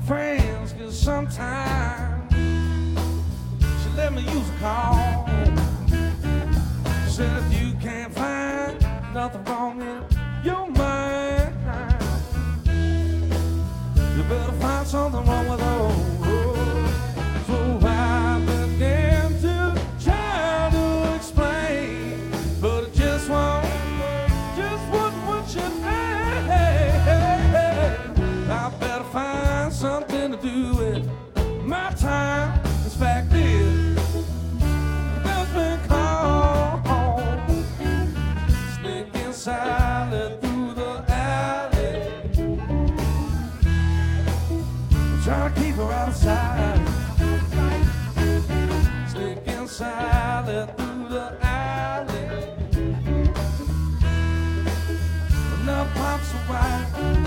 friends, 'cause sometimes she let me use a call. She said if you can't find nothing wrong in your mind, you better find something wrong with her. So I began to try to explain, but it just wouldn't what you think. I better find something to do with my time. This fact is, there's been called sneaking silent through the alley. I'm trying to keep her out of sight. Sneaking silent through the alley. Enough pops are right.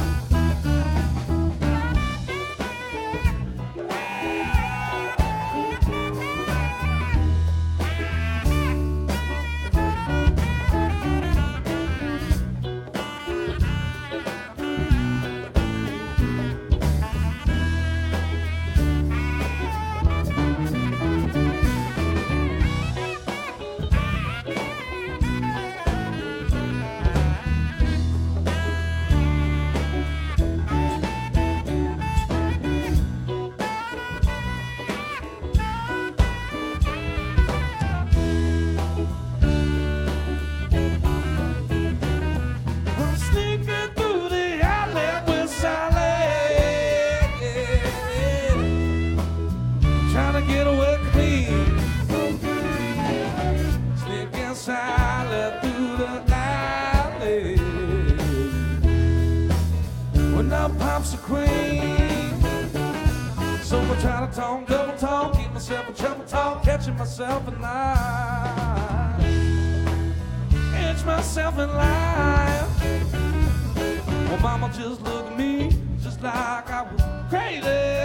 Pops a queen, so I try to talk, double talk, keep myself in trouble talk, catching myself in line, catch myself in line. Well, mama just looked at me just like I was crazy.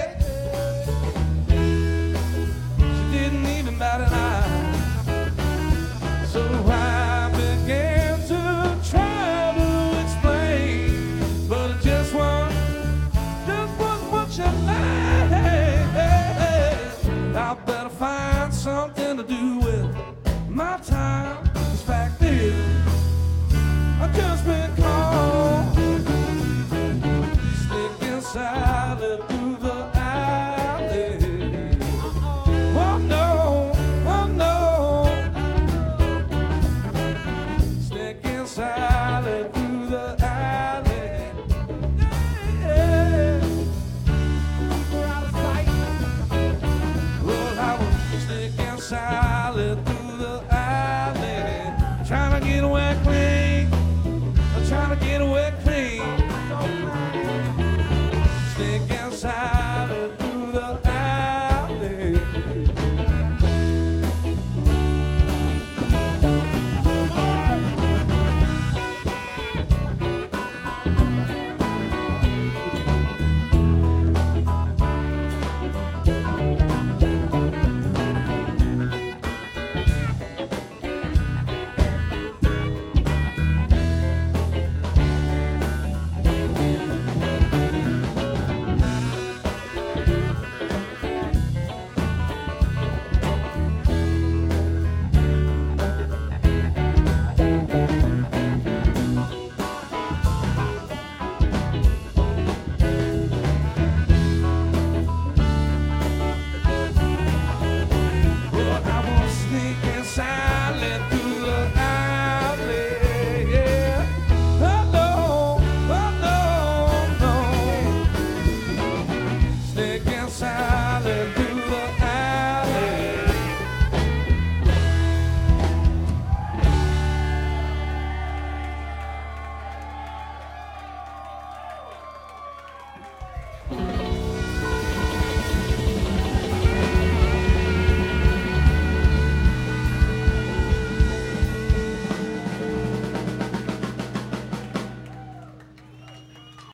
She didn't even bat an eye. So I began to try to explain, but it just wasn't what you like.